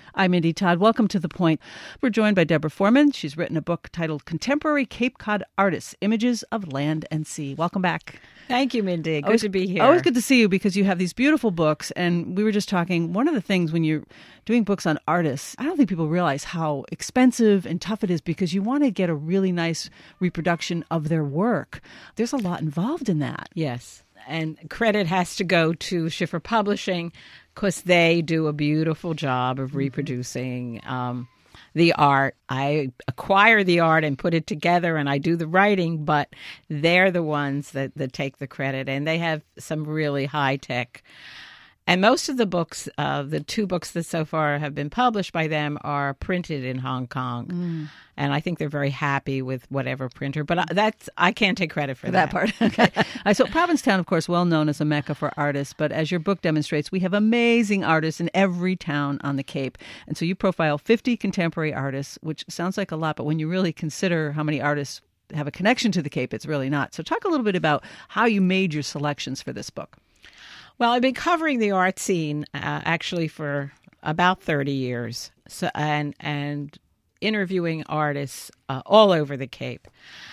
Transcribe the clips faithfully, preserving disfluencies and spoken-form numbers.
I'm Mindy Todd. Welcome to The Point. We're joined by Deborah Foreman. She's written a book titled Contemporary Cape Cod Artists, Images of Land and Sea. Welcome back. Thank you, Mindy. Good always, to be here. Always good to see you because you have these beautiful books. And we were just talking, one of the things when you're doing books on artists, I don't think people realize how expensive and tough it is because you want to get a really nice reproduction of their work. There's a lot involved in that. Yes. And credit has to go to Schiffer Publishing because they do a beautiful job of reproducing um, the art. I acquire the art and put it together and I do the writing, but they're the ones that, that take the credit. And they have some really high-tech. And most of the books, uh, the two books that so far have been published by them are printed in Hong Kong. Mm. And I think they're very happy with whatever printer. But that's I can't take credit for, for that. that part. Okay. uh, so Provincetown, of course, well known as a mecca for artists. But as your book demonstrates, we have amazing artists in every town on the Cape. And so you profile fifty contemporary artists, which sounds like a lot. But when you really consider how many artists have a connection to the Cape, it's really not. So talk a little bit about how you made your selections for this book. Well, I've been covering the art scene uh, actually for about thirty years, so and and interviewing artists uh, all over the Cape.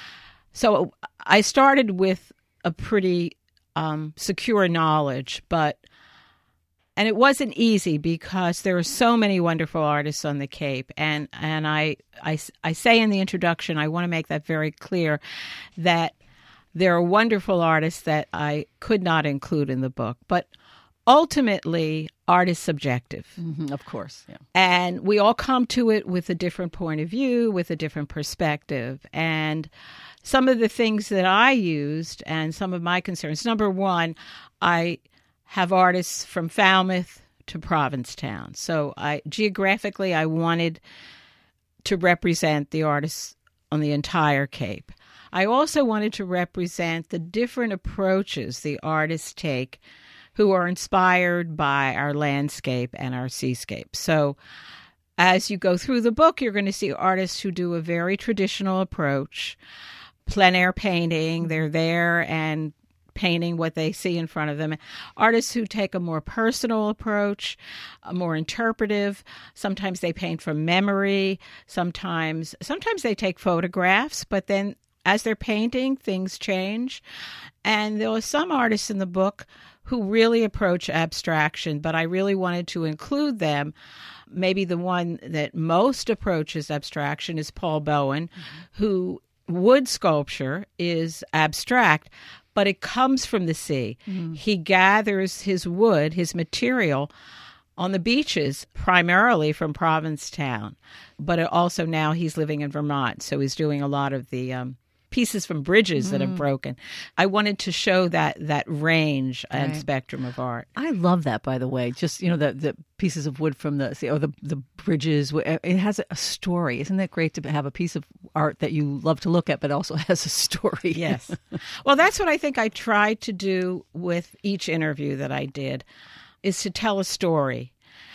So I started with a pretty um, secure knowledge, but and it wasn't easy because there are so many wonderful artists on the Cape, and and I I, I say in the introduction I want to make that very clear that there are wonderful artists that I could not include in the book, but ultimately, art is subjective. Mm-hmm, of course, yeah. And we all come to it with a different point of view, with a different perspective. And some of the things that I used and some of my concerns, number one, I have artists from Falmouth to Provincetown. So I geographically, I wanted to represent the artists on the entire Cape. I also wanted to represent the different approaches the artists take who are inspired by our landscape and our seascape. So as you go through the book, you're going to see artists who do a very traditional approach, plein air painting. They're there and painting what they see in front of them. Artists who take a more personal approach, a more interpretive. Sometimes they paint from memory. Sometimes, sometimes they take photographs, but then as they're painting, things change. And there are some artists in the book who really approach abstraction, but I really wanted to include them. Maybe the one that most approaches abstraction is Paul Bowen, mm-hmm. who wood sculpture is abstract, but it comes from the sea. Mm-hmm. He gathers his wood, his material, on the beaches, primarily from Provincetown. But also now he's living in Vermont, so he's doing a lot of the um, pieces from bridges mm. that have broken. I wanted to show that that range and right. spectrum of art. I love that, by the way. Just, you know, the, the pieces of wood from the or the, the bridges. It has a story. Isn't that great to have a piece of art that you love to look at, but also has a story? Yes. Well, that's what I think I tried to do with each interview that I did, is to tell a story.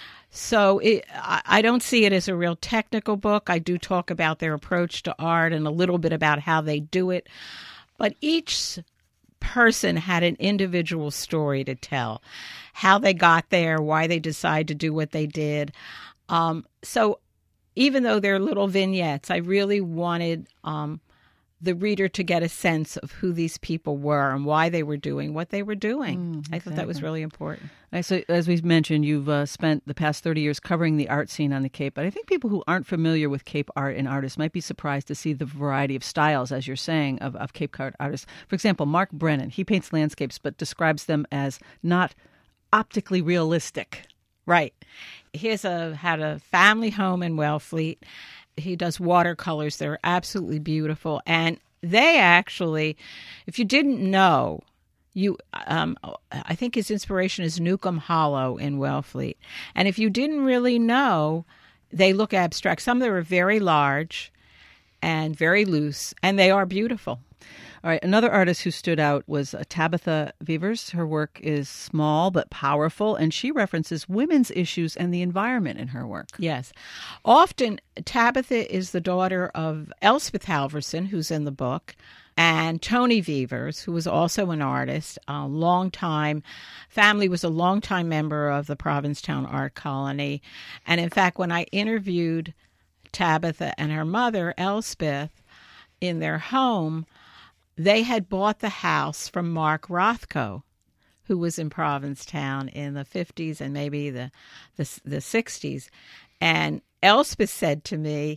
So it, I don't see it as a real technical book. I do talk about their approach to art and a little bit about how they do it. But each person had an individual story to tell, how they got there, why they decided to do what they did. Um, so even though they're little vignettes, I really wanted um, the reader to get a sense of who these people were and why they were doing what they were doing. Mm, exactly. I thought that was really important. So, as we've mentioned, you've uh, spent the past thirty years covering the art scene on the Cape, but I think people who aren't familiar with Cape art and artists might be surprised to see the variety of styles, as you're saying, of, of Cape Cod artists. For example, Mark Brennan, he paints landscapes, but describes them as not optically realistic. Right. He has a, had a family home in Wellfleet. He does watercolors. They're absolutely beautiful. And they actually, if you didn't know, you, um, I think his inspiration is Newcomb Hollow in Wellfleet. And if you didn't really know, they look abstract. Some of them are very large and very loose, and they are beautiful. All right. Another artist who stood out was uh, Tabitha Vivers. Her work is small but powerful, and she references women's issues and the environment in her work. Yes. Often, Tabitha is the daughter of Elspeth Halverson, who's in the book, and Tony Vivers, who was also an artist, a long time, family was a long-time member of the Provincetown Art Colony. And in fact, when I interviewed Tabitha and her mother, Elspeth, in their home, they had bought the house from Mark Rothko, who was in Provincetown in the fifties and maybe the, the, the sixties. And Elspeth said to me,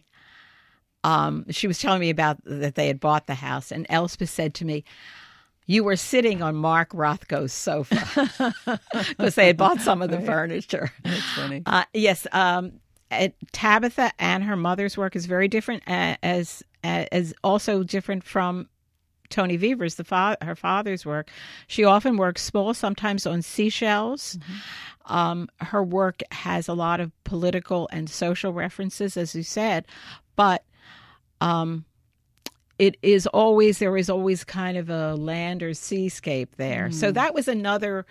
Um, she was telling me about that they had bought the house, and Elspeth said to me, "You were sitting on Mark Rothko's sofa," because they had bought some of the furniture. That's funny. Uh, yes, um, it, Tabitha and her mother's work is very different, uh, as as also different from Tony Vivers, the fa- her father's work. She often works small, sometimes on seashells. Mm-hmm. Um, her work has a lot of political and social references, as you said, but Um, it is always, there is always kind of a land or seascape there. Mm. So that was another,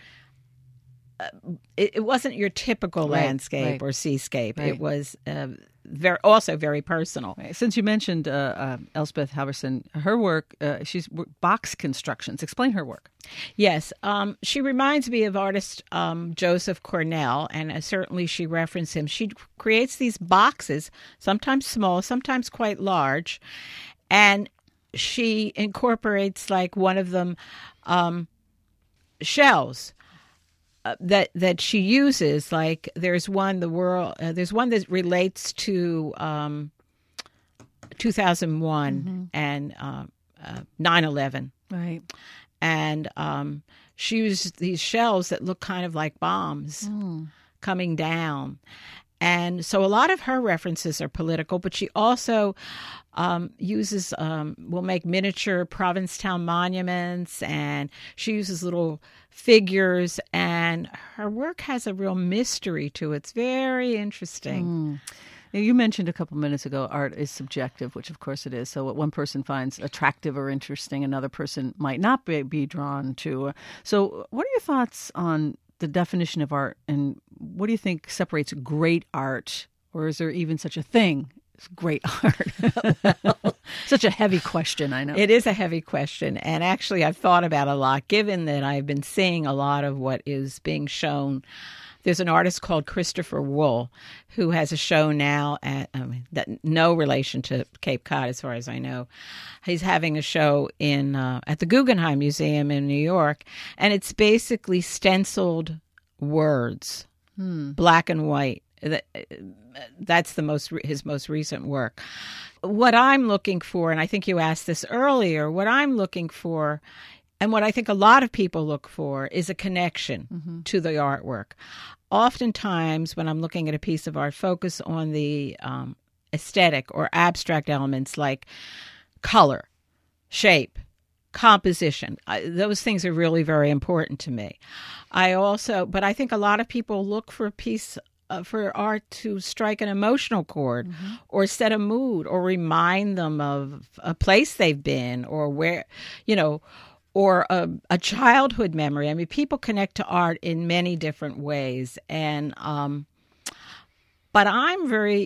uh, it, it wasn't your typical right, landscape right. or seascape. Right. It was uh, very, also very personal. Right. Since you mentioned uh, uh, Elspeth Halverson, her work, uh, she's box constructions. Explain her work. Yes. Um, she reminds me of artist um, Joseph Cornell, and uh, certainly she referenced him. She creates these boxes, sometimes small, sometimes quite large, and she incorporates, like, one of them, um, shells uh, that that she uses. Like, there's one the world uh, there's one that relates to um, two thousand one mm-hmm. and uh, uh, nine eleven. Right. And um, she used these shells that look kind of like bombs mm. coming down. And so a lot of her references are political, but she also um, uses, um, will make miniature Provincetown monuments, and she uses little figures, and her work has a real mystery to it. It's very interesting. Mm. You mentioned a couple minutes ago, art is subjective, which of course it is. So what one person finds attractive or interesting, another person might not be, be drawn to. So what are your thoughts on the definition of art, and what do you think separates great art, or is there even such a thing as great art? Well, such a heavy question, I know. It is a heavy question, and actually I've thought about it a lot, given that I've been seeing a lot of what is being shown. There's an artist called Christopher Wool who has a show now at I mean, that no relation to Cape Cod, as far as I know. He's having a show in uh, at the Guggenheim Museum in New York, and it's basically stenciled words, hmm. black and white. That, that's the most his most recent work. What I'm looking for, and I think you asked this earlier, what I'm looking for, and what I think a lot of people look for, is a connection mm-hmm. to the artwork. Oftentimes, when I'm looking at a piece of art, focus on the um, aesthetic or abstract elements like color, shape, composition. I, those things are really very important to me. I also, but I think a lot of people look for a piece uh, for art to strike an emotional chord mm-hmm. or set a mood or remind them of a place they've been or where, you know, or a, a childhood memory. I mean, people connect to art in many different ways. And, um, but I'm very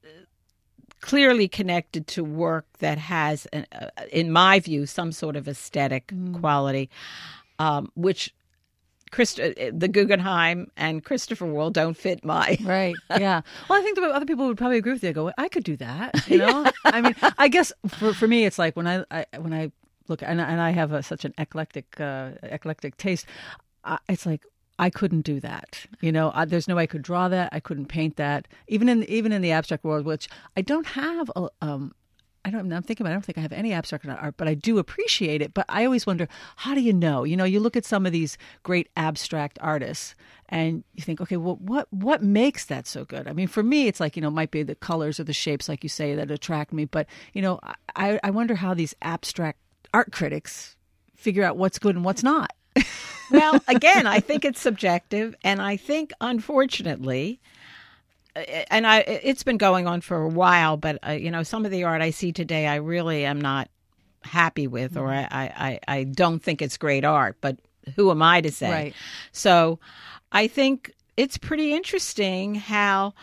clearly connected to work that has, an, uh, in my view, some sort of aesthetic mm. quality, um, which Christ- the Guggenheim and Christopher Wool don't fit my... Right, yeah. Well, I think the other people would probably agree with you. I go, I could do that, you know? Yeah. I mean, I guess for, for me, it's like when I, I when I look, and, and I have a, such an eclectic uh, eclectic taste, uh, it's like, I couldn't do that. You know, I, there's no way I could draw that. I couldn't paint that. Even in even in the abstract world, which I don't have a... Um, I don't, I'm thinking about it, I don't think I have any abstract art, but I do appreciate it. But I always wonder, how do you know? You know, you look at some of these great abstract artists and you think, okay, well, what what makes that so good? I mean, for me, it's like, you know, it might be the colors or the shapes, like you say, that attract me. But, you know, I, I wonder how these abstract art critics figure out what's good and what's not. Well, again, I think it's subjective. And I think, unfortunately... And I, it's been going on for a while, but, uh, you know, some of the art I see today, I really am not happy with, or I, I, I don't think it's great art, but who am I to say? Right. So I think it's pretty interesting how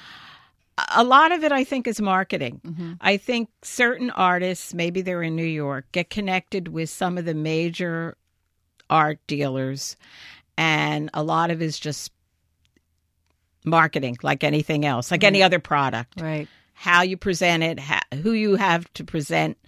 a lot of it, I think, is marketing. Mm-hmm. I think certain artists, maybe they're in New York, get connected with some of the major art dealers, and a lot of it is just marketing, like anything else, like mm-hmm. any other product. Right. How you present it, how, who you have to present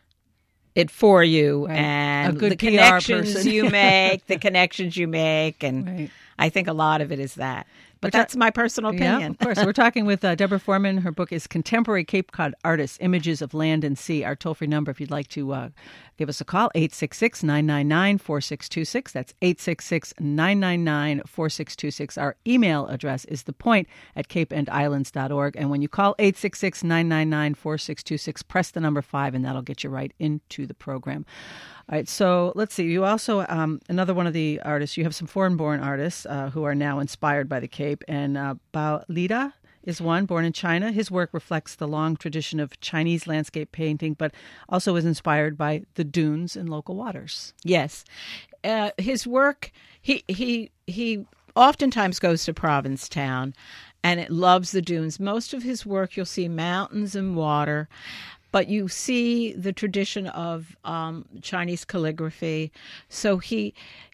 it for you, right. and the P R connections person. you make, the connections you make, and right. I think a lot of it is that. But ta- that's my personal opinion. Yeah, of course. We're talking with uh, Deborah Foreman. Her book is Contemporary Cape Cod Artists, Images of Land and Sea. Our toll-free number, if you'd like to uh, give us a call, eight six six, nine nine nine, four six two six. That's eight six six, nine nine nine, four six two six. Our email address is thepoint at cape and islands dot org. And when you call eight six six, nine nine nine, four six two six, press the number five, and that'll get you right into the program. All right, so let's see. You also, um, another one of the artists, you have some foreign-born artists uh, who are now inspired by the Cape, and uh, Bao Lida is one, born in China. His work reflects the long tradition of Chinese landscape painting, but also is inspired by the dunes and local waters. Yes. Uh, his work, he, he, he oftentimes goes to Provincetown, and it loves the dunes. Most of his work, you'll see mountains and water, but you see the tradition of um, Chinese calligraphy. So he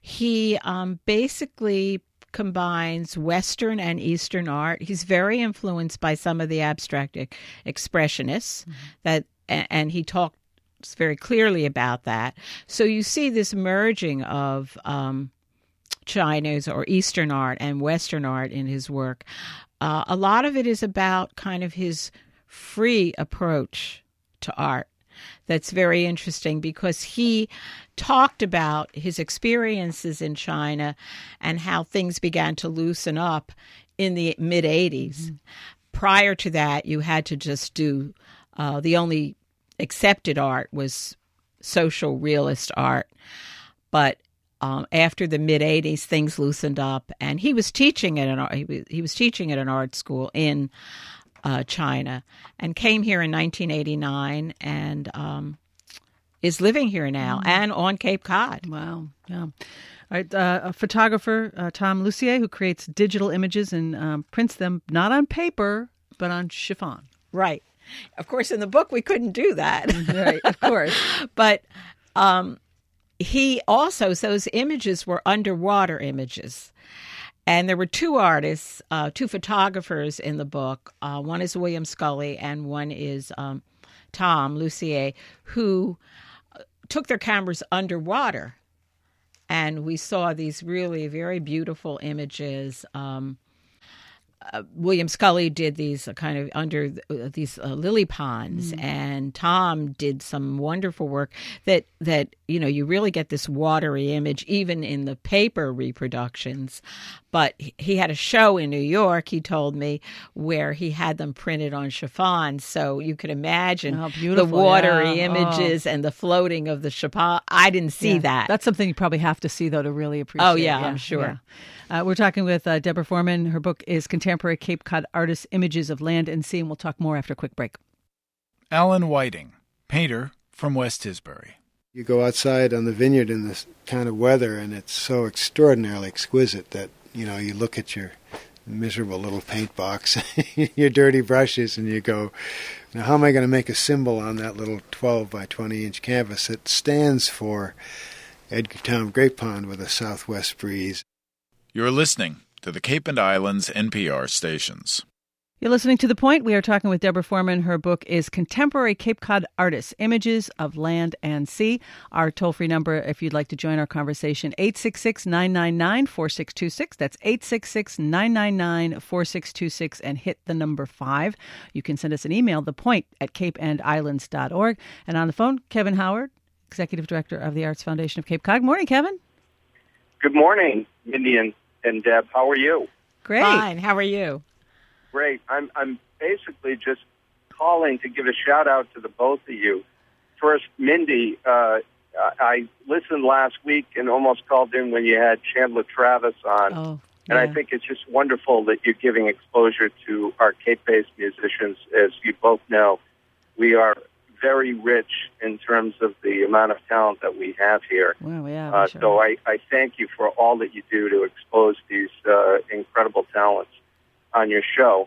he um, basically combines Western and Eastern art. He's very influenced by some of the abstract expressionists, mm-hmm. that, and he talks very clearly about that. So you see this merging of um, Chinese or Eastern art and Western art in his work. Uh, a lot of it is about kind of his free approach to art. That's very interesting because he talked about his experiences in China and how things began to loosen up in the mid-eighties. Mm-hmm. Prior to that, you had to just do, uh, the only accepted art was social realist art. But um, after the mid-eighties, things loosened up, and he was teaching at an he was, he was teaching at an art school in Uh, China, and came here in nineteen eighty-nine, and um, is living here now mm. and on Cape Cod. Wow, yeah. All right, uh, a photographer, uh, Tom Lussier, who creates digital images and um, prints them not on paper, but on chiffon. Right. Of course, in the book, we couldn't do that. Right, of course. But um, he also, so those images were underwater images. And there were two artists, uh, two photographers in the book. Uh, one is William Scully and one is um, Tom Lussier, who took their cameras underwater. And we saw these really very beautiful images. Um, uh, William Scully did these uh, kind of under uh, these uh, lily ponds, mm. and Tom did some wonderful work that, that, you know, you really get this watery image even in the paper reproductions. But he had a show in New York, he told me, where he had them printed on chiffon. So you could imagine oh, the watery yeah. images oh. and the floating of the chiffon. I didn't see yeah. that. That's something you probably have to see, though, to really appreciate. Oh, yeah, yeah I'm sure. Yeah. Uh, we're talking with uh, Deborah Foreman. Her book is Contemporary Cape Cod Artists, Images of Land and Sea, and we'll talk more after a quick break. Alan Whiting, painter from West Tisbury. You go outside on the vineyard in this kind of weather, and it's so extraordinarily exquisite that, you know, you look at your miserable little paint box, your dirty brushes, and you go, now how am I going to make a symbol on that little twelve by twenty inch canvas that stands for Edgartown Grape Pond with a southwest breeze? You're listening to the Cape and Islands N P R stations. You're listening to The Point. We are talking with Deborah Foreman. Her book is Contemporary Cape Cod Artists, Images of Land and Sea. Our toll-free number, if you'd like to join our conversation, eight six six, nine nine nine, four six two six. That's eight six six, nine nine nine, four six two six, and hit the number five. You can send us an email, thepoint at cape and islands dot org. And on the phone, Kevin Howard, Executive Director of the Arts Foundation of Cape Cod. Good morning, Kevin. Good morning, Mindy and, and Deb. How are you? Great. Fine. How are you? Great. I'm I'm basically just calling to give a shout out to the both of you. First, Mindy, uh, I listened last week and almost called in when you had Chandler Travis on. Oh, and yeah. I think it's just wonderful that you're giving exposure to our Cape-based musicians. As you both know, we are very rich in terms of the amount of talent that we have here. Well, yeah. Uh, sure. so I, I thank you for all that you do to expose these uh, incredible talents on your show.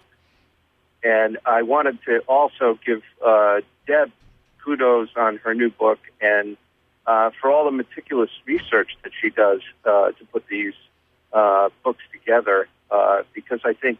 And I wanted to also give uh, Deb kudos on her new book and uh, for all the meticulous research that she does uh, to put these uh, books together, uh, because I think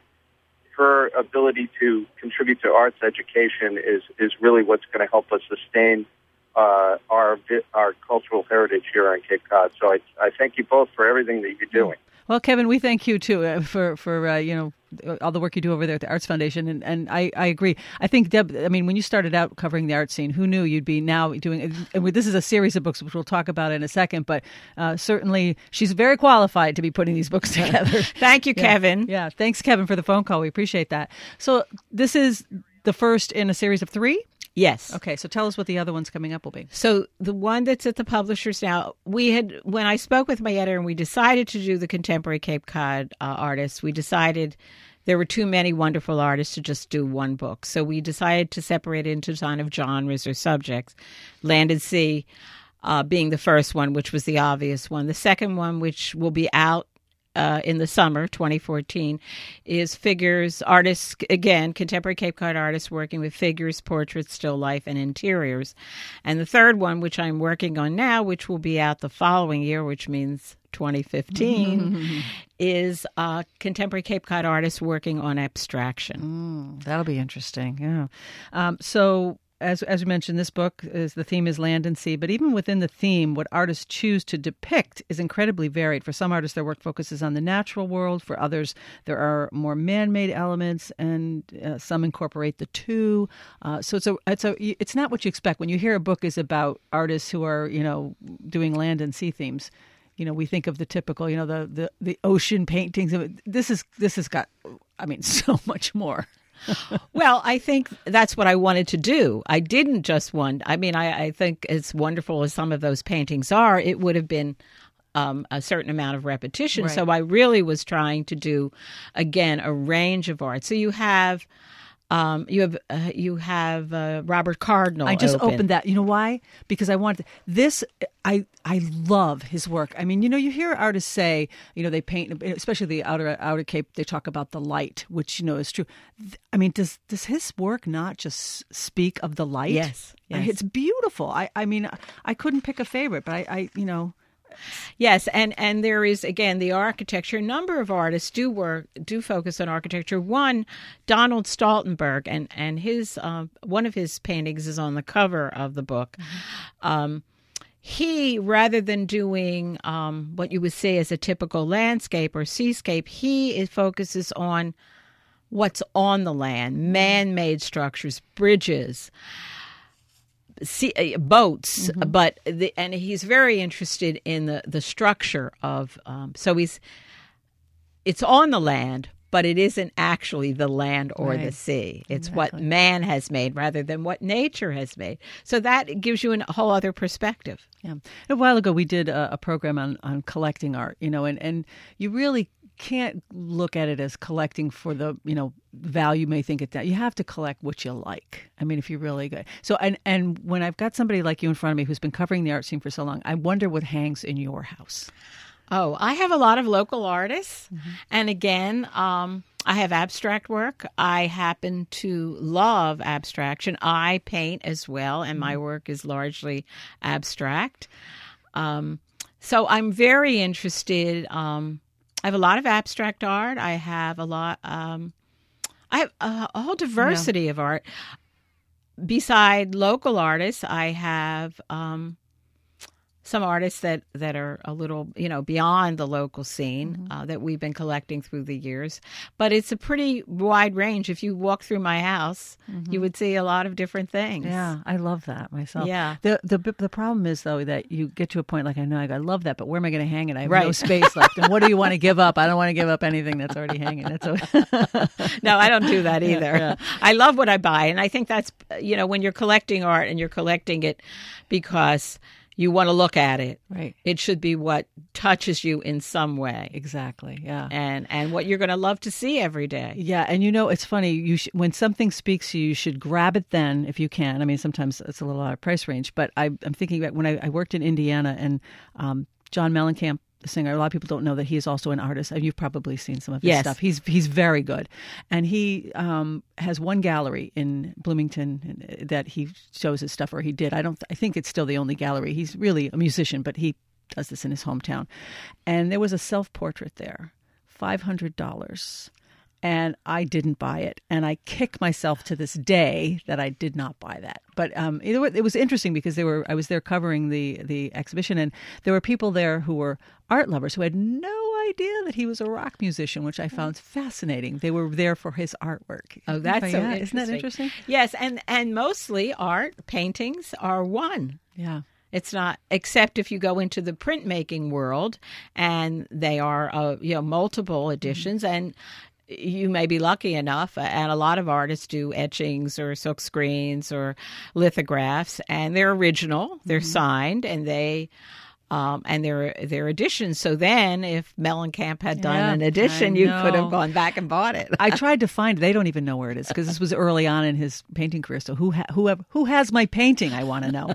her ability to contribute to arts education is, is really what's going to help us sustain uh, our our cultural heritage here on Cape Cod. So I, I thank you both for everything that you're doing. Well, Kevin, we thank you too uh, for for uh, you know all the work you do over there at the Arts Foundation, and, and I, I agree. I think Deb, I mean, when you started out covering the art scene, who knew you'd be now doing? And this is a series of books which we'll talk about in a second, but uh, certainly she's very qualified to be putting these books together. Thank you, yeah. Kevin. Yeah, thanks, Kevin, for the phone call. We appreciate that. So this is the first in a series of three. Yes. Okay, so tell us what the other ones coming up will be. So the one that's at the publishers now, we had, when I spoke with my editor and we decided to do the contemporary Cape Cod uh, artists, we decided there were too many wonderful artists to just do one book. So we decided to separate it into kind of genres or subjects. Land and Sea uh, being the first one, which was the obvious one. The second one, which will be out Uh, in the summer, twenty fourteen, is figures, artists, again, contemporary Cape Cod artists working with figures, portraits, still life, and interiors. And the third one, which I'm working on now, which will be out the following year, which means twenty fifteen, is uh, contemporary Cape Cod artists working on abstraction. Mm, that'll be interesting, yeah. Um, so... As as we mentioned, this book is the theme is land and sea, but even within the theme, what artists choose to depict is incredibly varied. For some artists, their work focuses on the natural world. For others, there are more man-made elements, and uh, some incorporate the two. Uh, so it's a it's a it's not what you expect when you hear a book is about artists who are you know doing land and sea themes. You know, we think of the typical, you know, the the, the ocean paintings. This is this has got, I mean, so much more. Well, I think that's what I wanted to do. I didn't just want, I mean, I, I think as wonderful as some of those paintings are, it would have been um, a certain amount of repetition. Right. So I really was trying to do, again, a range of art. So you have... Um, you have uh, you have uh, Robert Cardinal. I just open. opened that. You know why? Because I wanted this. I I love his work. I mean, you know, you hear artists say, you know, they paint, especially the outer outer Cape. They talk about the light, which you know is true. I mean, does does his work not just speak of the light? Yes, yes. It's beautiful. I I mean, I couldn't pick a favorite, but I, I you know. Yes, and, and there is, again, the architecture. A number of artists do work, do focus on architecture. One, Donald Stoltenberg, and, and his uh, one of his paintings is on the cover of the book. Mm-hmm. Um, he, rather than doing um, what you would say as a typical landscape or seascape, he is, focuses on what's on the land, man-made structures, bridges, Sea, uh, boats, mm-hmm. but the, and he's very interested in the, the structure of. Um, so he's, it's on the land, but it isn't actually the land or right. the sea. It's exactly. what man has made rather than what nature has made. So that gives you a whole other perspective. Yeah, a while ago we did a, a program on, on collecting art, you know, and, and you really can't look at it as collecting for the, you know, value you may think it that. You have to collect what you like. I mean, if you're really good. So, and, and when I've got somebody like you in front of me who's been covering the art scene for so long, I wonder what hangs in your house. Oh, I have a lot of local artists. Mm-hmm. And again, um, I have abstract work. I happen to love abstraction. I paint as well, and mm-hmm. my work is largely abstract. Um, so I'm very interested. Um, I have a lot of abstract art. I have a lot. Um, I have a, a whole diversity yeah. of art. Beside local artists, I have um, some artists that, that are a little, you know, beyond the local scene mm-hmm. uh, that we've been collecting through the years. But it's a pretty wide range. If you walk through my house, mm-hmm. you would see a lot of different things. Yeah, I love that myself. Yeah. The the the problem is, though, that you get to a point like, I know, I love that, but where am I going to hang it? I have right. no space left. And what do you want to give up? I don't want to give up anything that's already hanging. That's a... No, I don't do that either. Yeah, yeah. I love what I buy. And I think that's, you know, when you're collecting art and you're collecting it because you want to look at it. Right. It should be what touches you in some way. Exactly. Yeah. And and what you're going to love to see every day. Yeah, and you know, it's funny. You sh- when something speaks to you, you should grab it then if you can. I mean, sometimes it's a little out of price range, but I, I'm thinking about when I, I worked in Indiana, and um, John Mellencamp, the singer. A lot of people don't know that he is also an artist. And you've probably seen some of his yes. stuff. He's he's very good, and he um, has one gallery in Bloomington that he shows his stuff, or he did. I don't. I think it's still the only gallery. He's really a musician, but he does this in his hometown. And there was a self-portrait there, five hundred dollars. And I didn't buy it. And I kick myself to this day that I did not buy that. But um, it, it was interesting because they were. I was there covering the, the exhibition, and there were people there who were art lovers who had no idea that he was a rock musician, which I found fascinating. They were there for his artwork. Oh, that's so yeah, interesting. Isn't that interesting? Yes, and, and mostly art, paintings are one. Yeah. It's not, except if you go into the printmaking world, and they are, uh, you know, multiple editions, mm-hmm. and you may be lucky enough, and a lot of artists do etchings or silk screens or lithographs, and they're original, they're mm-hmm. signed, and they um, and they're they're editions. So then, if Mellencamp had done yeah, an edition, I you know. could have gone back and bought it. I tried to find it. They don't even know where it is because this was early on in his painting career. So who ha- who have, who has my painting? I want to know.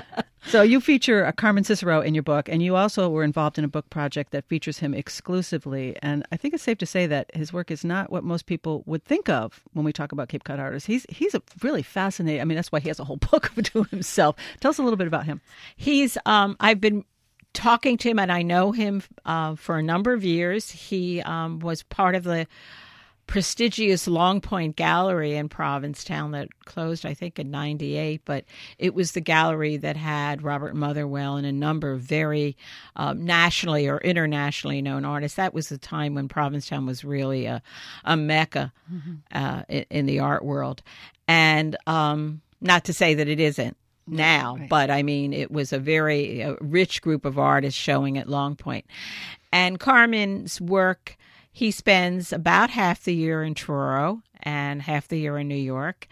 So you feature a Carmen Cicero in your book, and you also were involved in a book project that features him exclusively. And I think it's safe to say that his work is not what most people would think of when we talk about Cape Cod artists. He's he's a really fascinating. I mean, that's why he has a whole book to himself. Tell us a little bit about him. He's. Um, I've been talking to him, and I know him uh, for a number of years. He um, was part of the prestigious Long Point Gallery in Provincetown that closed, I think, in ninety-eight, but it was the gallery that had Robert Motherwell and a number of very um, nationally or internationally known artists. That was the time when Provincetown was really a, a mecca mm-hmm. uh, in, in the art world. And um, not to say that it isn't now, right. but I mean, it was a very a rich group of artists showing at Long Point. And Carmen's work, he spends about half the year in Truro and half the year in New York.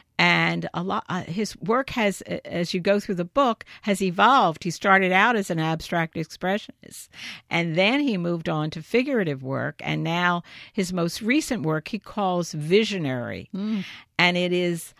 And a lot, uh, his work has, as you go through the book, has evolved. He started out as an abstract expressionist, and then he moved on to figurative work. And now his most recent work he calls visionary. Mm. And it is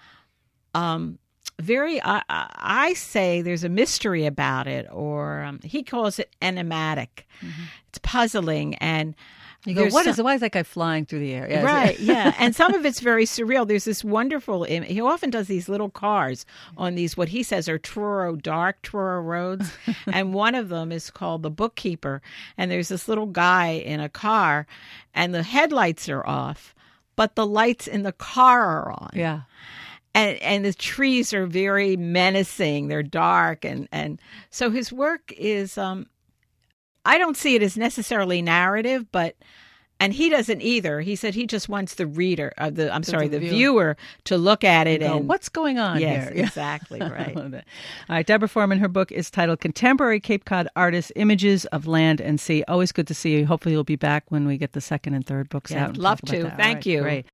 um, very, I, I say there's a mystery about it, or um, he calls it enigmatic. Mm-hmm. It's puzzling, and you go, what some, is it? Why is that guy flying through the air? Yeah, right, yeah. And some of it's very surreal. There's this wonderful, he often does these little cars on these, what he says are Truro, dark Truro roads. And one of them is called The Bookkeeper. And there's this little guy in a car, and the headlights are off, but the lights in the car are on. Yeah. And and the trees are very menacing. They're dark. And, and so his work is, um, I don't see it as necessarily narrative, but, and he doesn't either. He said he just wants the reader, uh, the I'm sorry, the, the viewer. viewer to look at it and, go, and what's going on yes, here? Exactly, right. All right, Deborah Foreman, her book is titled Contemporary Cape Cod Artists, Images of Land and Sea. Always good to see you. Hopefully you'll be back when we get the second and third books yeah, out. Love to. Thank right, you. Great.